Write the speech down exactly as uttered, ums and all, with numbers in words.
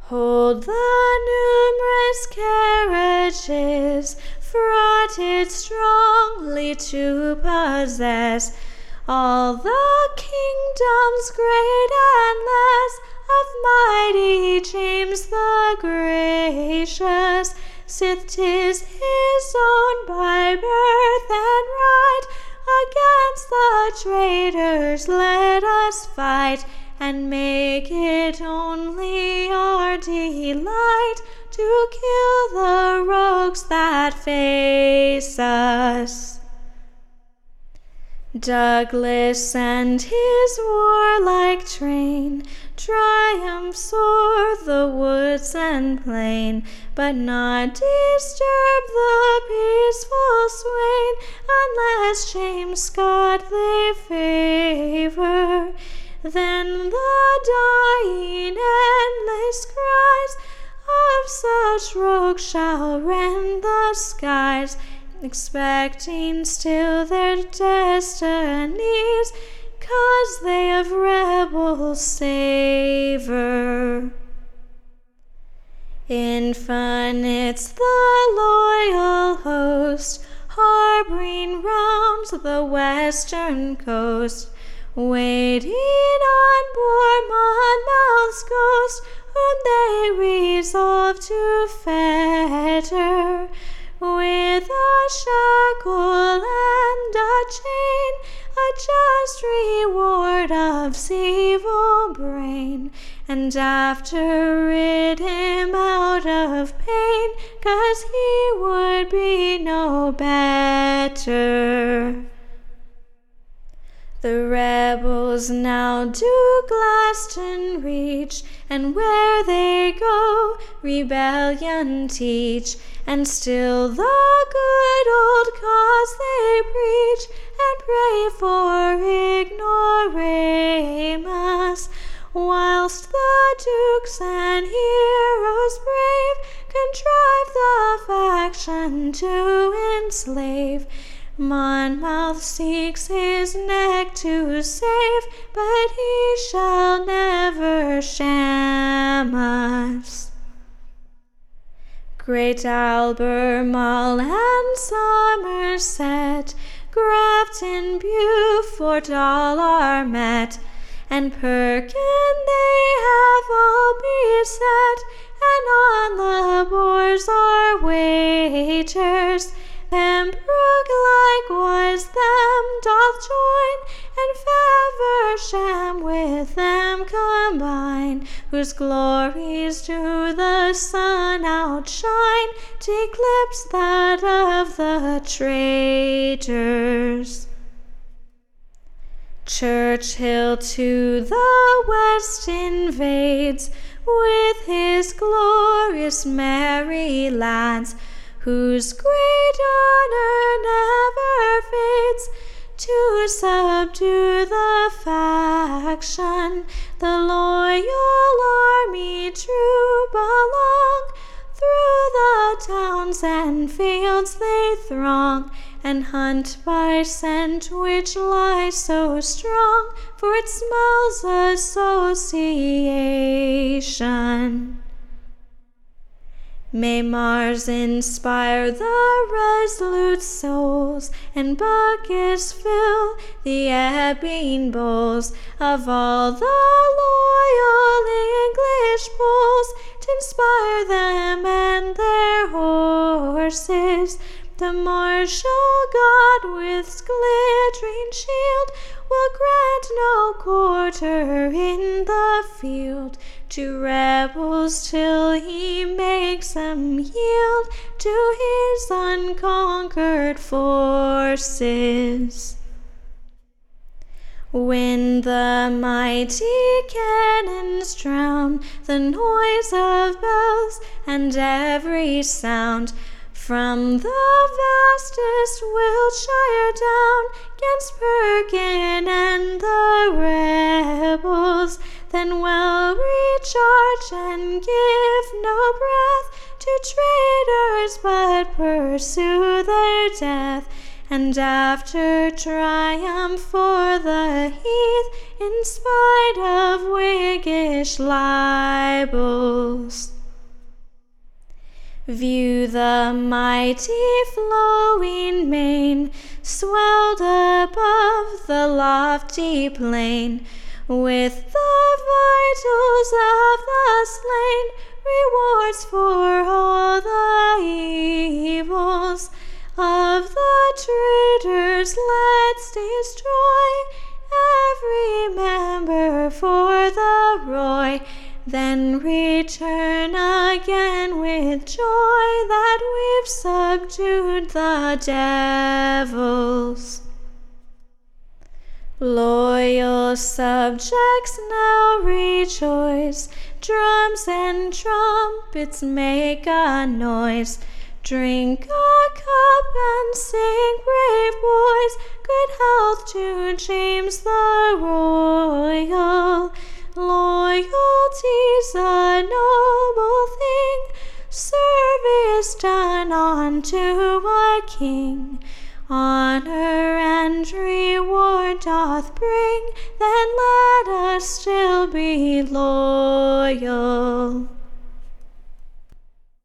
Hold the numerous carriages, fraughted strongly to possess all the kingdoms great and less of mighty James the gracious, sith 'tis his own by birth and right. Against the traitors let us fight, and make it only our delight to kill the rogues that face us. Douglas and his warlike train triumphs o'er the woods and plain, but not disturb the peaceful swain, unless James Scott they favour. Then the dying endless cries of such rogues shall rend the skies, expecting still their destinies, 'cause they of rebels savour. Infinites the loyal host, harbouring round the western coast, waiting on poor Monmouth's ghost, whom they resolve to fetter with a shackle and a chain, a just reward of evil brain, and after rid him out of pain, 'cause he would be no better. The rebels now do Glaston reach, and where they go rebellion teach, and still the good old cause they preach, and pray for ignoramus, whilst the dukes and heroes brave contrive the faction to enslave. Monmouth seeks his neck to save, but he shall never sham us. Great Albemarle and Somerset, Grafton, Beaufort, all are met, and Perkin they have all beset, and on the boars are waiters. Pembroke likewise them doth join, and Faversham with them combine, whose glories do the sun outshine, t'eclipse that of the traitors. Churchill to the west invades with his glorious merry lads, whose great honour never fades, to subdue the faction. The loyal army troop along, through the towns and fields they throng, and hunt by scent which lies so strong, for it smells association. May Mars inspire the resolute souls, and Bacchus fill the ebbing bowls of all the loyal English bulls, t'inspire them and their horses. The martial God with glittering shield will grant no quarter in the field to rebels till he makes them yield to his unconquered forces. When the mighty cannons drown the noise of bells and every sound, from the vastest Wiltshire down, 'gainst Perkin and the rebels, then well recharge and give no breath to traitors, but pursue their death, and after triumph for the heath, in spite of Whiggish libels. View the mighty flowing main, swelled above the lofty plain, with the vitals of the slain, rewards for all the evils of the traitors. Let's destroy every member for the Roy, then return again with joy that we've subdued the devils. Loyal subjects, now rejoice, drums and trumpets make a noise. Drink a cup and sing, brave boys, good health to James the Royal. Loyalty's a noble thing, service done unto a king. Honor and reward doth bring, then let us still be loyal.